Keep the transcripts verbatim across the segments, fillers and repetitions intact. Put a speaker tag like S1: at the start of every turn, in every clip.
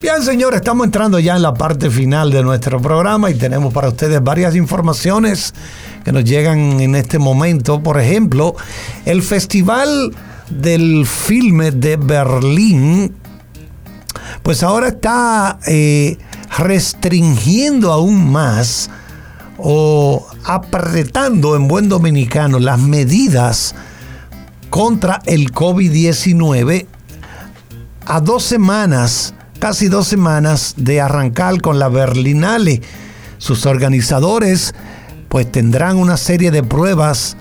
S1: Bien, señores, estamos entrando ya en la parte final de nuestro programa y tenemos para ustedes varias informaciones que nos llegan en este momento. Por ejemplo, el Festival del Filme de Berlín, pues ahora está eh, restringiendo aún más o apretando en buen dominicano las medidas contra el COVID diecinueve a dos semanas, casi dos semanas de arrancar con la Berlinale. Sus organizadores pues tendrán una serie de pruebas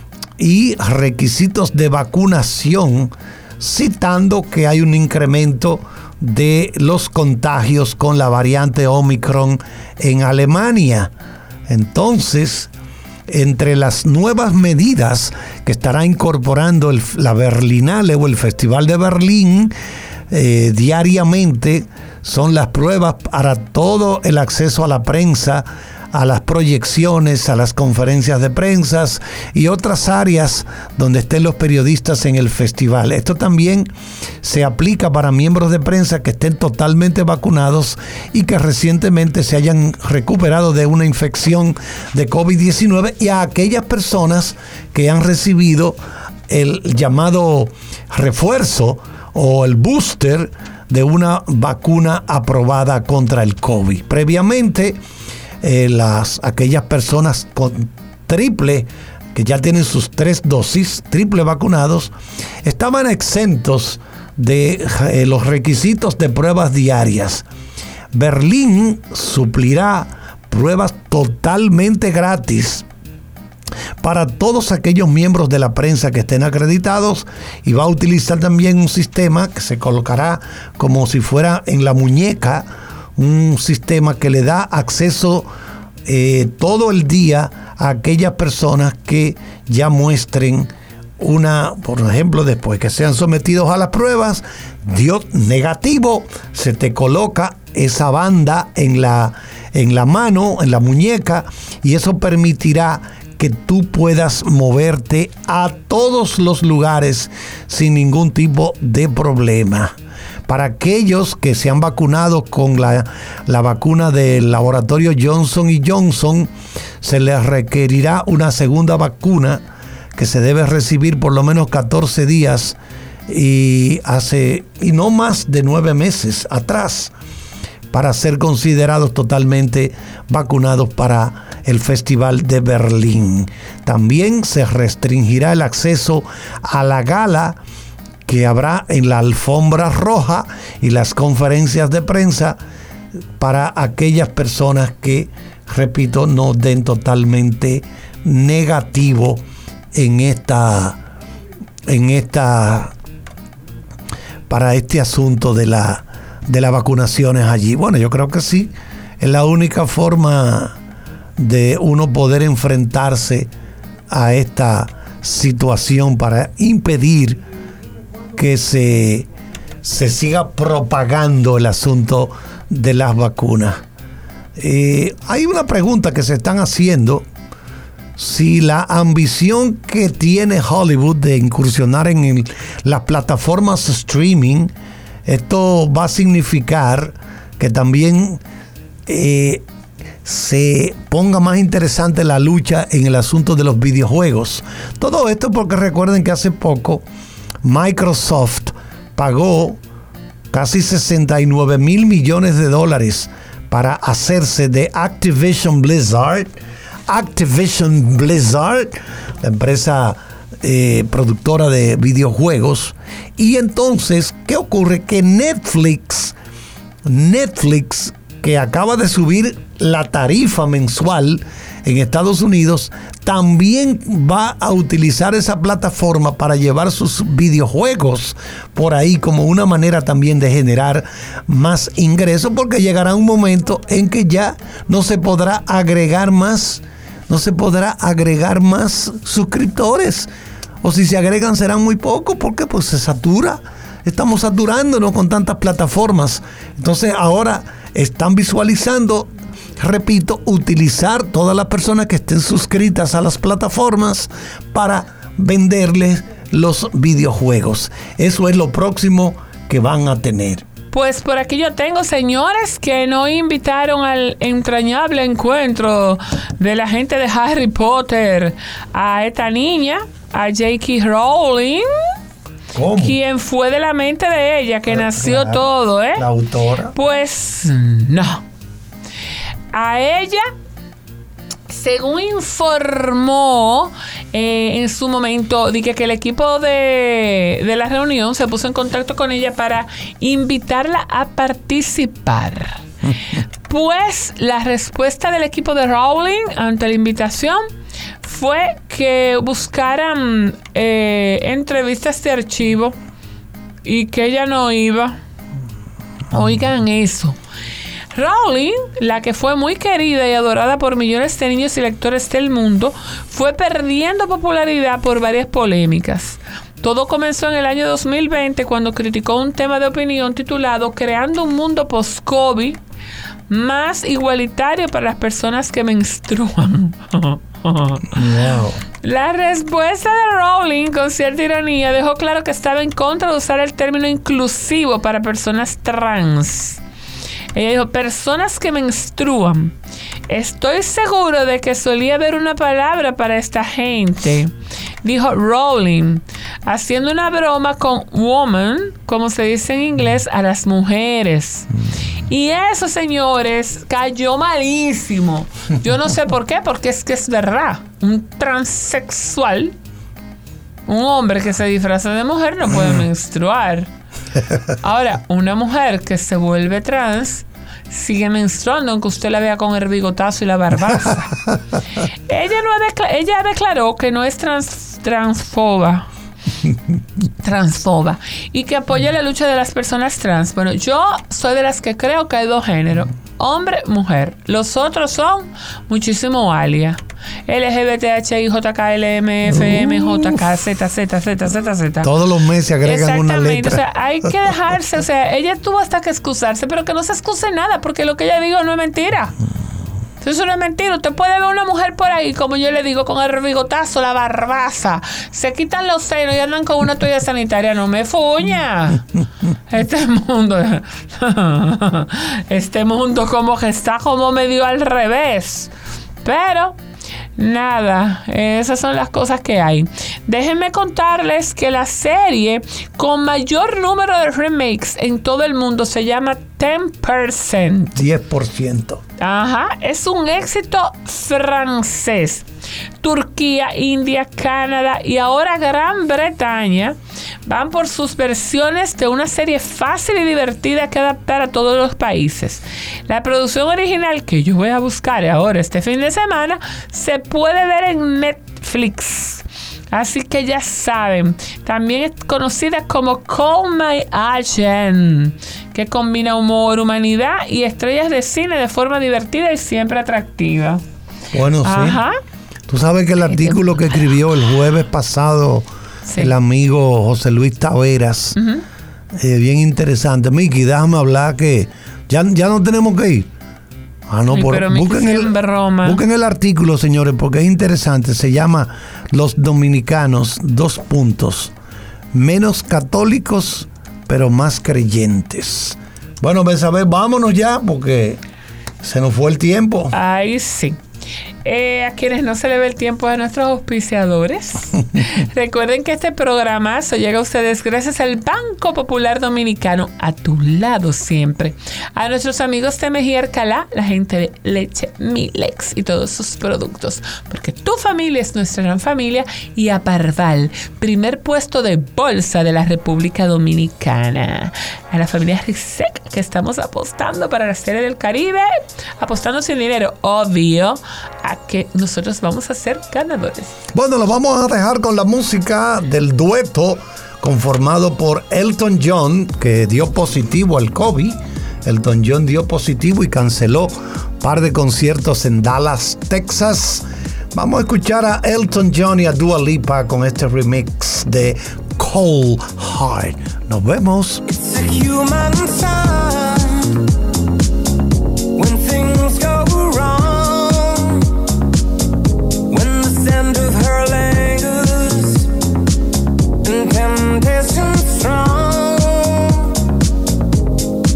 S1: y requisitos de vacunación, citando que hay un incremento de los contagios con la variante Omicron en Alemania. Entonces, entre las nuevas medidas que estará incorporando el, la Berlinale o el Festival de Berlín eh, diariamente, son las pruebas para todo el acceso a la prensa, a las proyecciones, a las conferencias de prensa y otras áreas donde estén los periodistas en el festival. Esto también se aplica para miembros de prensa que estén totalmente vacunados y que recientemente se hayan recuperado de una infección de COVID diecinueve, y a aquellas personas que han recibido el llamado refuerzo o el booster de una vacuna aprobada contra el COVID. Previamente, Eh, las, aquellas personas con triple, que ya tienen sus tres dosis, triple vacunados, estaban exentos de eh, los requisitos de pruebas diarias. Berlín suplirá pruebas totalmente gratis para todos aquellos miembros de la prensa que estén acreditados, y va a utilizar también un sistema que se colocará como si fuera en la muñeca, un sistema que le da acceso eh, todo el día a aquellas personas que ya muestren una, por ejemplo, después que sean sometidos a las pruebas, dio negativo, se te coloca esa banda en la, en la mano, en la muñeca, y eso permitirá que tú puedas moverte a todos los lugares sin ningún tipo de problema. Para aquellos que se han vacunado con la, la vacuna del laboratorio Johnson y Johnson, se les requerirá una segunda vacuna que se debe recibir por lo menos catorce días y, hace, y no más de nueve meses atrás, para ser considerados totalmente vacunados para el Festival de Berlín. También se restringirá el acceso a la gala que habrá en la alfombra roja y las conferencias de prensa para aquellas personas que, repito, no den totalmente negativo en esta, en esta, para este asunto de la, de las vacunaciones allí. Bueno, yo creo que sí, es la única forma de uno poder enfrentarse a esta situación para impedir que se, se siga propagando el asunto de las vacunas. Eh, hay una pregunta que se están haciendo: si la ambición que tiene Hollywood de incursionar en el, las plataformas streaming, esto va a significar que también eh, se ponga más interesante la lucha en el asunto de los videojuegos. Todo esto porque recuerden que hace poco Microsoft pagó casi sesenta y nueve mil millones de dólares para hacerse de Activision Blizzard. Activision Blizzard, la empresa eh, productora de videojuegos. Y entonces, ¿qué ocurre? Que Netflix, Netflix, que acaba de subir la tarifa mensual en Estados Unidos, también va a utilizar esa plataforma para llevar sus videojuegos por ahí, como una manera también de generar más ingresos, porque llegará un momento en que ya no se podrá agregar más, no se podrá agregar más suscriptores, o si se agregan serán muy pocos, porque pues se satura. Estamos saturándonos con tantas plataformas. Entonces ahora están visualizando, repito, utilizar todas las personas que estén suscritas a las plataformas para venderles los videojuegos. Eso es lo próximo que van a tener.
S2: Pues por aquí yo tengo, señores, que no invitaron al entrañable encuentro de la gente de Harry Potter a esta niña, a J K Rowling.
S1: ¿Cómo?
S2: Quien fue de la mente de ella, que claro, nació claro, todo, ¿eh?
S1: La autora.
S2: Pues no. A ella, según informó eh, en su momento, dije que el equipo de, de la reunión se puso en contacto con ella para invitarla a participar. Pues la respuesta del equipo de Rowling ante la invitación fue que buscaran eh, entrevistas de archivo y que ella no iba. Oigan eso. Rowling, la que fue muy querida y adorada por millones de niños y lectores del mundo, fue perdiendo popularidad por varias polémicas. Todo comenzó en el año dos mil veinte cuando criticó un tema de opinión titulado Creando un mundo post-COVID más igualitario para las personas que menstruan. Wow. La respuesta de Rowling, con cierta ironía, dejó claro que estaba en contra de usar el término inclusivo para personas trans. Ella dijo, personas que menstruan. Estoy seguro de que solía haber una palabra para esta gente, dijo Rowling, haciendo una broma con woman, como se dice en inglés, a las mujeres. Y eso, señores, cayó malísimo. Yo no sé por qué, porque es que es verdad. Un transexual, un hombre que se disfraza de mujer, no puede menstruar. Ahora, una mujer que se vuelve trans sigue menstruando, aunque usted la vea con el bigotazo y la barbaza. ella, no decla- ella declaró que no es trans- transfoba. transfoba y que apoya la lucha de las personas trans. Bueno, yo soy de las que creo que hay dos géneros, hombre, mujer. Los otros son muchísimo alia. L G B T H I, J K L M F M, J K, Z, Z, Z, Z, Z.
S1: Todos los meses agregan una letra.
S2: O sea, hay que dejarse, o sea, ella tuvo hasta que excusarse, pero que no se excuse nada, porque lo que ella dijo no es mentira. Eso no es mentira. Usted puede ver una mujer por ahí, como yo le digo, con el bigotazo, la barbaza, se quitan los senos y andan con una toalla sanitaria. No me fuña. Este mundo, este mundo como que está como medio al revés. Pero nada, esas son las cosas que hay. Déjenme contarles que la serie con mayor número de remakes en todo el mundo se llama ten percent.
S1: diez por ciento.
S2: Ajá, es un éxito francés. Turquía, India, Canadá y ahora Gran Bretaña van por sus versiones de una serie fácil y divertida que adaptar a todos los países. La producción original, que yo voy a buscar ahora este fin de semana, se puede ver en Netflix. Así que ya saben, también es conocida como Call My Agent, que combina humor, humanidad y estrellas de cine de forma divertida y siempre atractiva.
S1: Bueno, sí.
S2: Ajá.
S1: Tú sabes que el artículo que escribió el jueves pasado sí. el amigo José Luis Taveras, uh-huh. eh, bien interesante. Miki, déjame hablar que ya, ya no tenemos que ir. Ah, no,
S2: Ay,
S1: por,
S2: pero
S1: busquen, el, busquen el artículo, señores, porque es interesante. Se llama Los Dominicanos, dos puntos. Menos católicos, pero más creyentes. Bueno, Betsabé, vámonos ya, porque se nos fue el tiempo.
S2: Ay, sí. Eh, a quienes no se le ve el tiempo de nuestros auspiciadores. Recuerden que este programazo llega a ustedes gracias al Banco Popular Dominicano, a tu lado siempre. A nuestros amigos de Mejía Alcalá, la gente de Leche Milex y todos sus productos, porque tu familia es nuestra gran familia. Y a Parval, primer puesto de bolsa de la República Dominicana. A la familia Rizek, que estamos apostando para la Serie del Caribe, apostando sin dinero, obvio, a que nosotros vamos a ser ganadores.
S1: Bueno, lo vamos a dejar con la música del dueto conformado por Elton John, que dio positivo al COVID. Elton John dio positivo y canceló un par de conciertos en Dallas, Texas. Vamos a escuchar a Elton John y a Dua Lipa con este remix de Cold Heart. Nos vemos.
S3: It's a human sign when things go wrong, when the scent of her lingers and temptation strong.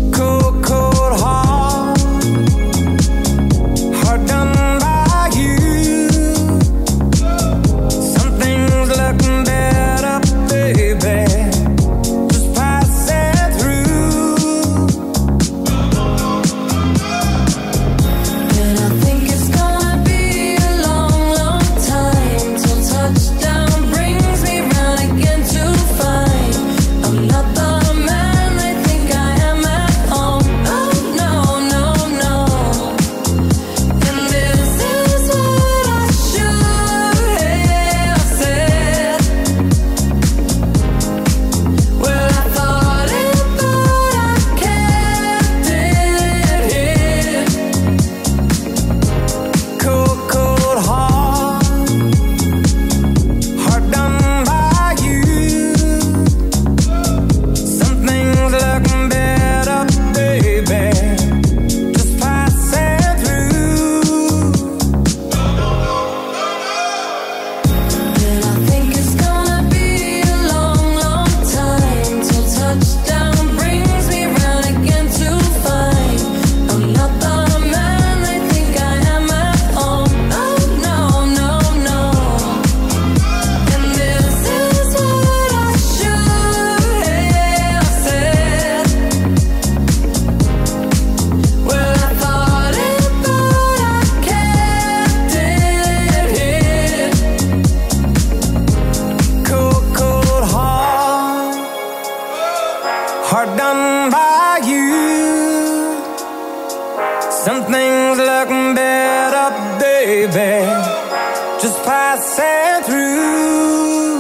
S3: Something's looking better, baby. Just passing through.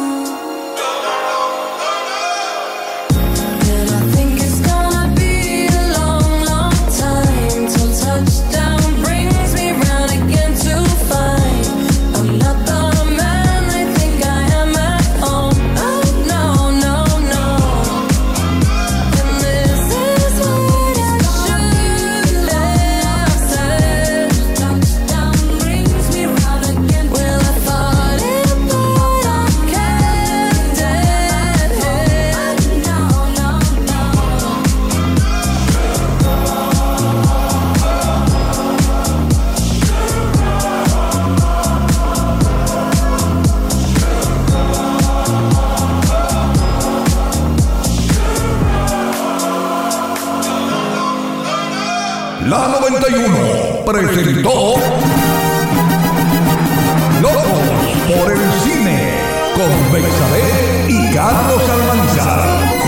S4: La noventa y uno presentó Locos por el Cine con Bexabé y Carlos Almanzar.